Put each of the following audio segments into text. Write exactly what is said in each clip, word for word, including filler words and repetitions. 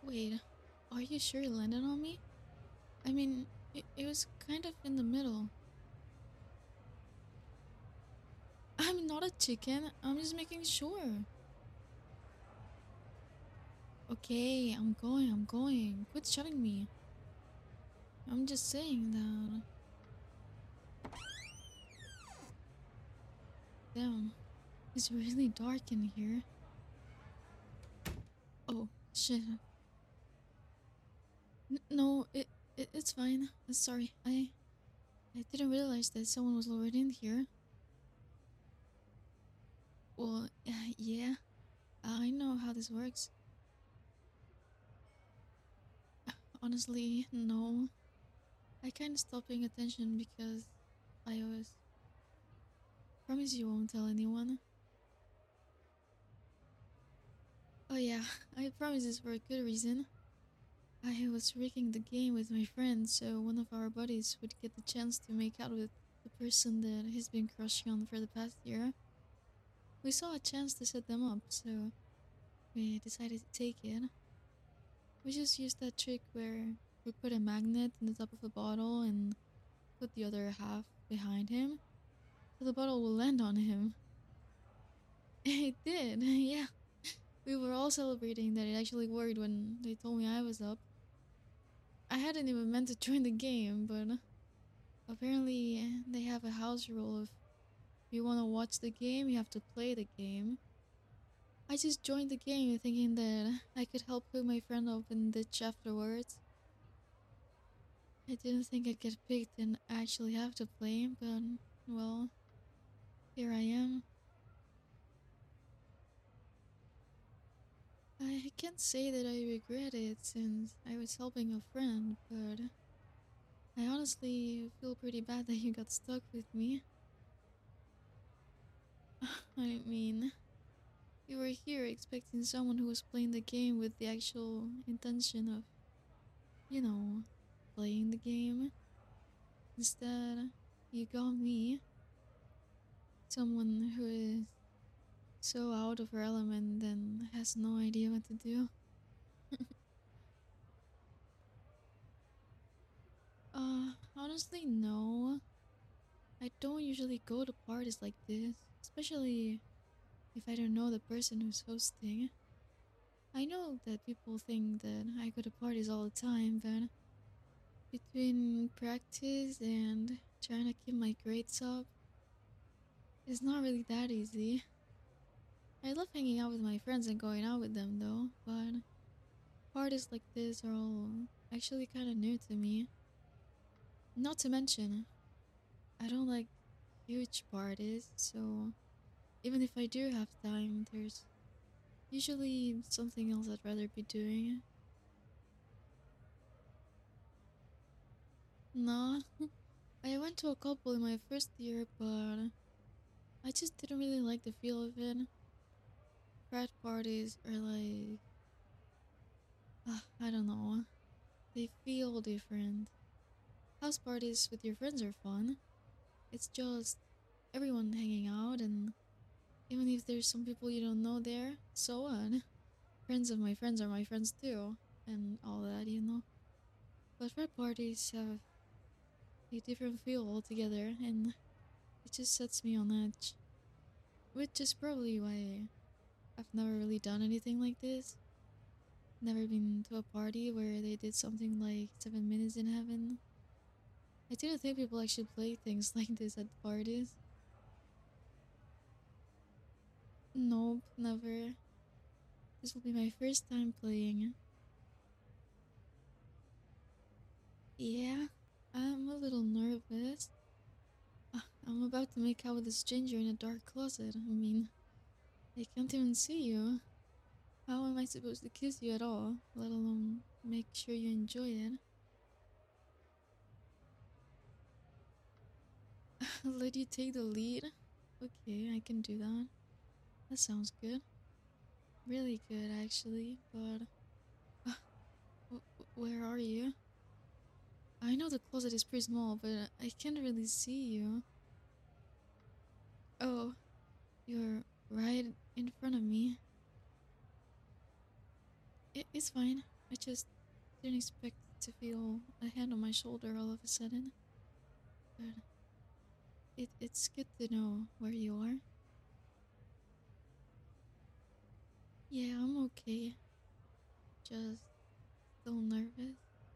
Wait, are you sure it landed on me? I mean, it, it was kind of in the middle. I'm not a chicken, I'm just making sure. Okay, I'm going, I'm going. Quit shoving me. I'm just saying that. Damn, it's really dark in here. Oh, shit. N- no, it, it it's fine. Uh, Sorry, I I didn't realize that someone was already in here. Well, uh, yeah, I know how this works. Honestly, no. I kind of stopped paying attention because I was. Promise you won't tell anyone. Oh yeah, I promise this for a good reason. I was rigging the game with my friend so one of our buddies would get the chance to make out with the person that he's been crushing on for the past year. We saw a chance to set them up, so we decided to take it. We just used that trick where we put a magnet in the top of a bottle and put the other half behind him, so the bottle will land on him. It did, yeah. We were all celebrating that it actually worked when they told me I was up. I hadn't even meant to join the game, but apparently they have a house rule of if you want to watch the game, you have to play the game. I just joined the game thinking that I could help hook my friend up in ditch afterwards. I didn't think I'd get picked and actually have to play, but well, here I am. I can't say that I regret it since I was helping a friend, but I honestly feel pretty bad that you got stuck with me. I mean, you were here expecting someone who was playing the game with the actual intention of, you know, playing the game. Instead, you got me, someone who is so out of her element and has no idea what to do. Uh, honestly, no. I don't usually go to parties like this, especially if I don't know the person who's hosting. I know that people think that I go to parties all the time, but between practice and trying to keep my grades up, it's not really that easy. I love hanging out with my friends and going out with them though, but parties like this are all actually kind of new to me. Not to mention, I don't like huge parties, so even if I do have time, there's usually something else I'd rather be doing. Nah, I went to a couple in my first year, but I just didn't really like the feel of it. Frat parties are like, uh, I don't know, they feel different. House parties with your friends are fun. It's just everyone hanging out, and even if there's some people you don't know there, so on. Friends of my friends are my friends too, and all that, you know. But frat parties have a different feel altogether, and it just sets me on edge. Which is probably why I've never really done anything like this. Never been to a party where they did something like Seven Minutes in Heaven. I didn't think people actually play things like this at parties. Nope, never. This will be my first time playing. Yeah, I'm a little nervous. Uh, I'm about to make out with a stranger in a dark closet. I mean, I can't even see you. How am I supposed to kiss you at all, let alone make sure you enjoy it? Let you take the lead? Okay, I can do that. That sounds good. Really good, actually, but. Uh, w- w- where are you? I know the closet is pretty small, but I can't really see you. Oh, you're right in front of me. I- it's fine. I just didn't expect to feel a hand on my shoulder all of a sudden. But it, it's good to know where you are. Yeah, I'm okay. Just still nervous.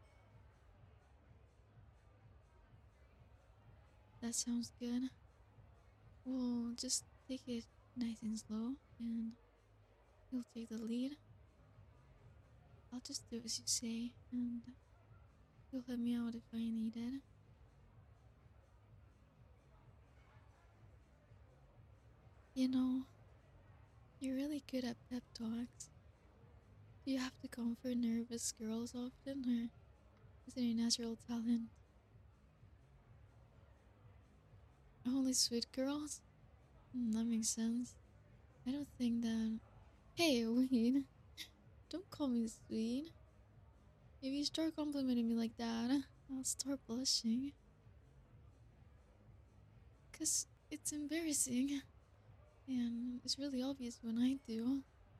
That sounds good. Well, just take it nice and slow, and you'll take the lead. I'll just do as you say, and you'll help me out if I need it. You know, you're really good at pep talks. Do you have to comfort nervous girls often, or is it a natural talent? Only sweet girls? Hmm, that makes sense. I don't think that. Hey, wait. Don't call me sweet. If you start complimenting me like that, I'll start blushing. Cause it's embarrassing. And it's really obvious when I do.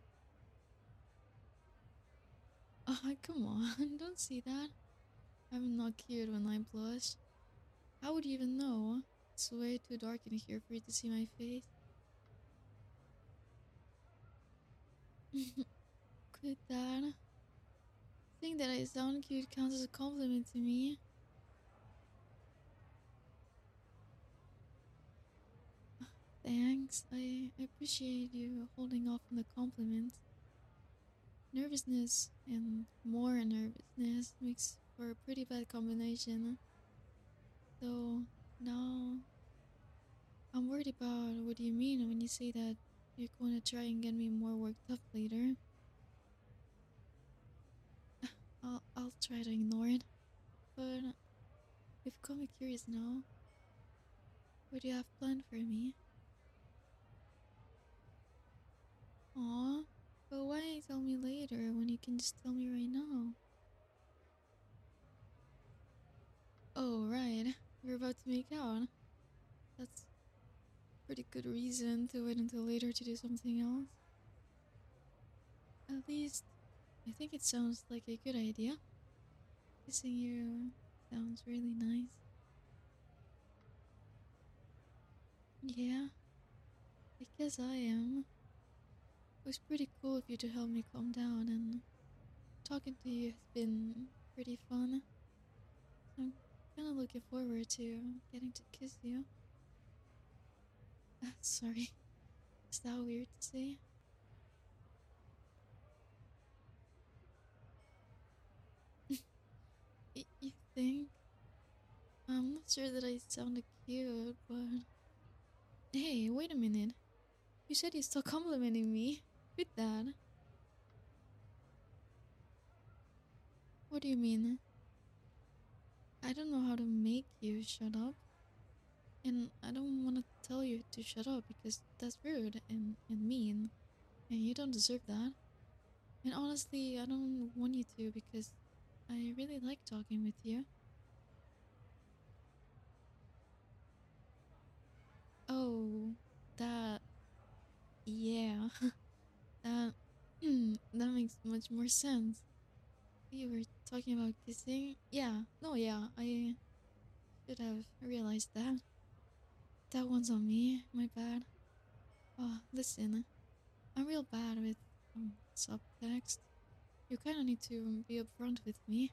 Ah, come on, don't see that. I'm not cute when I blush. How would you even know? It's way too dark in here for you to see my face. Quit that. Think that I sound cute counts as a compliment to me. Thanks. I appreciate you holding off on the compliment. Nervousness and more nervousness makes for a pretty bad combination. So now I'm worried about what you mean when you say that you're going to try and get me more worked up later. I'll I'll try to ignore it. But you've got me curious now. What do you have planned for me? Aw, but why tell me later when you can just tell me right now? Oh, right. We're about to make out. That's pretty good reason to wait until later to do something else. At least, I think it sounds like a good idea. Kissing you sounds really nice. Yeah, I guess I am. It was pretty cool of you to help me calm down, and talking to you has been pretty fun. I'm kind of looking forward to getting to kiss you. Uh, sorry, is that weird to say? Y- you think? I'm not sure that I sounded cute, but hey, wait a minute. You said you still complimenting me. With that, what do you mean? I don't know how to make you shut up, and I don't want to tell you to shut up because that's rude and, and mean, and you don't deserve that. And honestly, I don't want you to because I really like talking with you. Oh, that, yeah, that, that makes much more sense. You were talking about kissing? Yeah, no, yeah, I should have realized that. That one's on me, my bad. Oh, listen, I'm real bad with um, subtext. You kind of need to be upfront with me.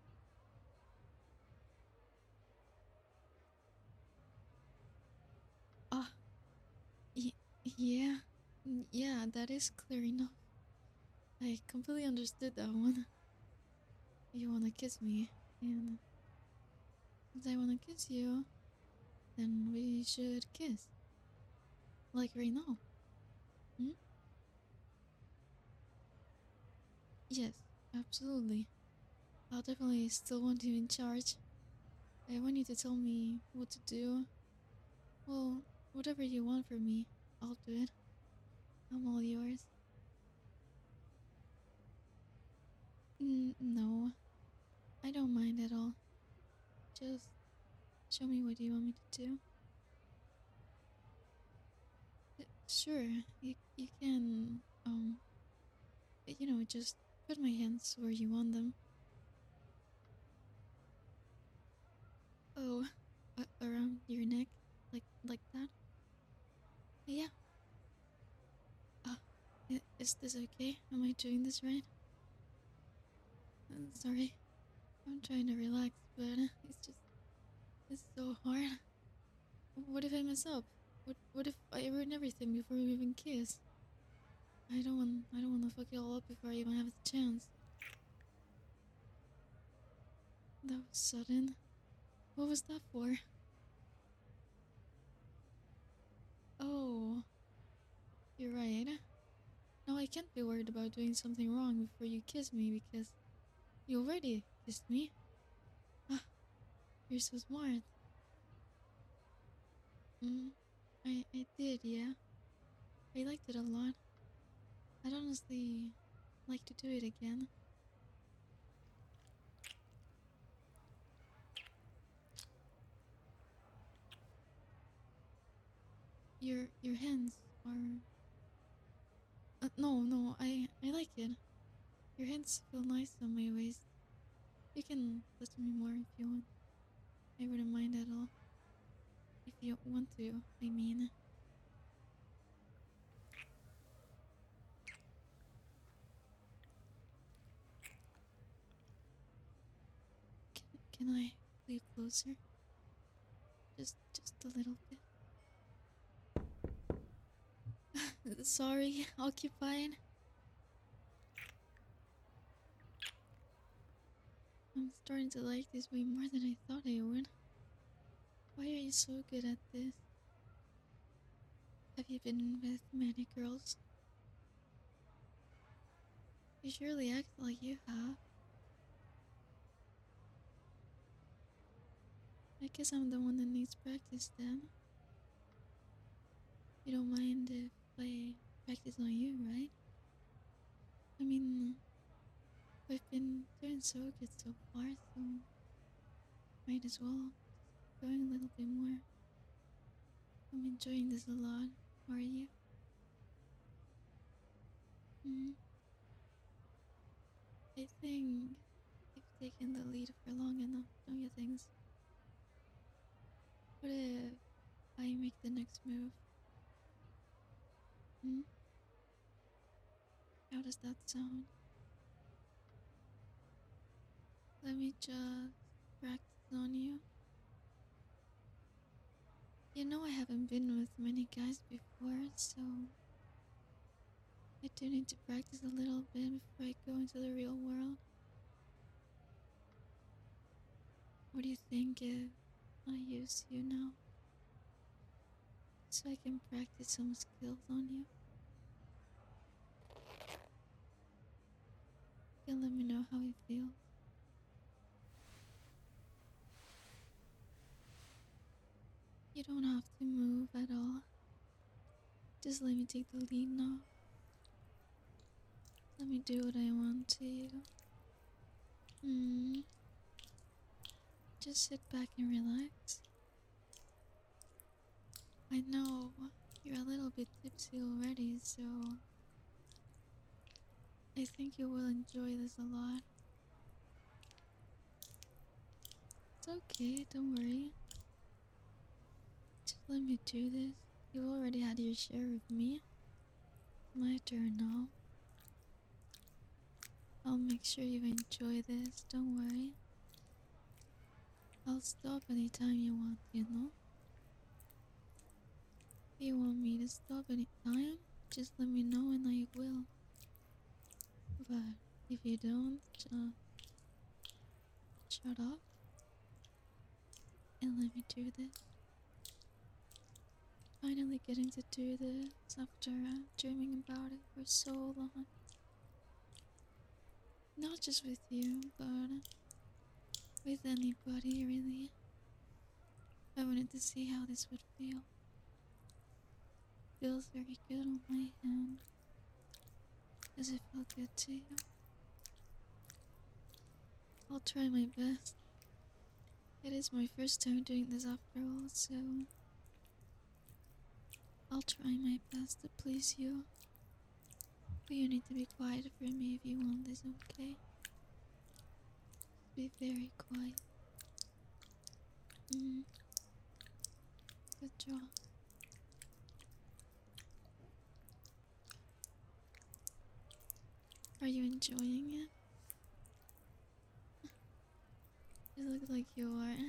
Ah, y- yeah, mm, yeah, that is clear enough. I completely understood that one. You wanna kiss me, and since I wanna kiss you, then we should kiss. Like right now. Hmm? Yes, absolutely. I'll definitely still want you in charge. I want you to tell me what to do. Well, whatever you want from me, I'll do it. I'm all yours. N- no, I don't mind at all. Just show me what you want me to do. Uh, Sure, you, you can, um, you know, just Put my hands where you want them. Oh, uh, around your neck, like like that. Yeah. Uh, i- is this okay? Am I doing this right? Uh, sorry, I'm trying to relax, but uh, it's just it's so hard. What if I mess up? What what if I ruin everything before we even kiss? I don't want I don't want to fuck it all up before I even have the chance. That was sudden. What was that for? Oh, you're right. Now I can't be worried about doing something wrong before you kiss me because you already kissed me. Ah, you're so smart. Mm, I I did, yeah. I liked it a lot. I'd honestly like to do it again. Your your hands are uh, no no I I like it. Your hands feel nice on my waist. You can touch me more if you want. I wouldn't mind at all. If you want to, I mean. Can can I pull you closer? Just just a little bit. Sorry, occupied. I'm starting to like this way more than I thought I would. Why are you so good at this? Have you been with many girls? You surely act like you have. I guess I'm the one that needs practice then. You don't mind if I practice on you, right? I mean, we've been doing so good so far, so might as well going a little bit more. I'm enjoying this a lot. Are you? Mm, I think you've taken the lead for long enough, don't you think? So? What if I make the next move? Hmm? How does that sound? Let me just practice on you. You know I haven't been with many guys before, so I do need to practice a little bit before I go into the real world. What do you think if I use you now so I can practice some skills on you? You can let me know how it feels. You don't have to move at all. Just let me take the lead now. Let me do what I want to you. Hmm. Just sit back and relax. I know you're a little bit tipsy already, so I think you will enjoy this a lot. It's okay, don't worry. Just let me do this. You've already had your share of me. My turn now. I'll make sure you enjoy this, don't worry. I'll stop anytime you want, you know? If you want me to stop anytime, just let me know and I will. But if you don't, just shut up and let me do this. Finally getting to do this after uh, dreaming about it for so long. Not just with you, but with anybody, really. I wanted to see how this would feel. Feels very good on my hand. Does it feel good to you? I'll try my best. It is my first time doing this after all, so I'll try my best to please you. But you need to be quiet for me if you want this, okay? Be very quiet. Mm, good job. Are you enjoying it? You look like you are.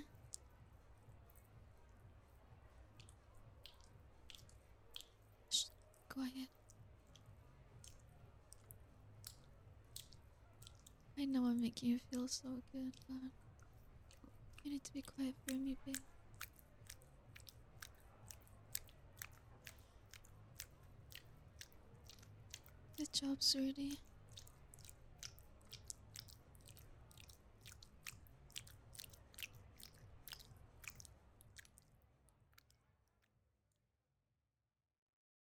Shh, quiet. I know I'm making you feel so good, but you need to be quiet for me, babe. Good job, sweetie.